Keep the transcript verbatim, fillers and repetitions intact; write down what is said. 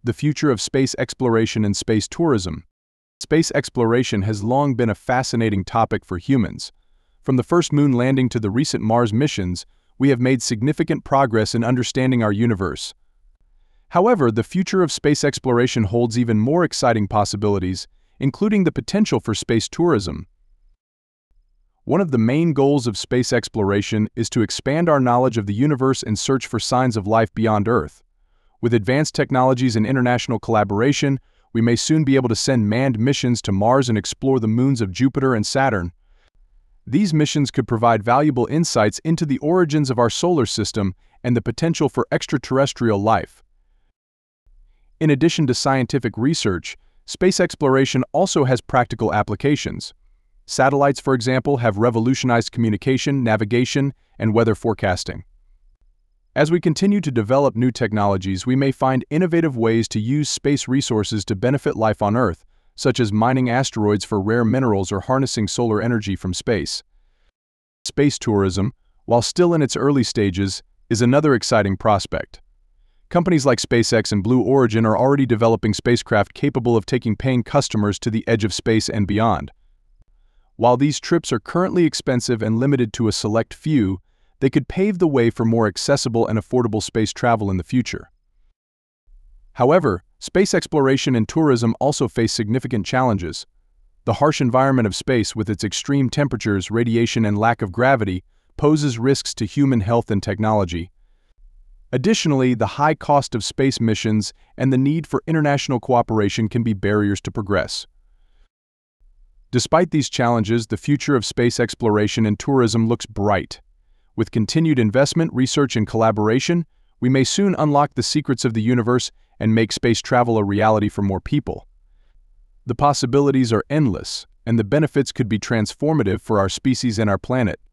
The future of space exploration and space tourism. Space exploration has long been a fascinating topic for humans. From the first moon landing to the recent Mars missions, we have made significant progress in understanding our universe. However, the future of space exploration holds even more exciting possibilities, including the potential for space tourism. One of the main goals of space exploration is to expand our knowledge of the universe and search for signs of life beyond Earth. With advanced technologies and international collaboration, we may soon be able to send manned missions to Mars and explore the moons of Jupiter and Saturn. These missions could provide valuable insights into the origins of our solar system and the potential for extraterrestrial life. In addition to scientific research, space exploration also has practical applications. Satellites, for example, have revolutionized communication, navigation, and weather forecasting. As we continue to develop new technologies, we may find innovative ways to use space resources to benefit life on Earth, such as mining asteroids for rare minerals or harnessing solar energy from space. Space tourism, while still in its early stages, is another exciting prospect. Companies like SpaceX and Blue Origin are already developing spacecraft capable of taking paying customers to the edge of space and beyond. While these trips are currently expensive and limited to a select few, they could pave the way for more accessible and affordable space travel in the future. However, space exploration and tourism also face significant challenges. The harsh environment of space, with its extreme temperatures, radiation, and lack of gravity, poses risks to human health and technology. Additionally, the high cost of space missions and the need for international cooperation can be barriers to progress. Despite these challenges, the future of space exploration and tourism looks bright. With continued investment, research, and collaboration, we may soon unlock the secrets of the universe and make space travel a reality for more people. The possibilities are endless, and the benefits could be transformative for our species and our planet.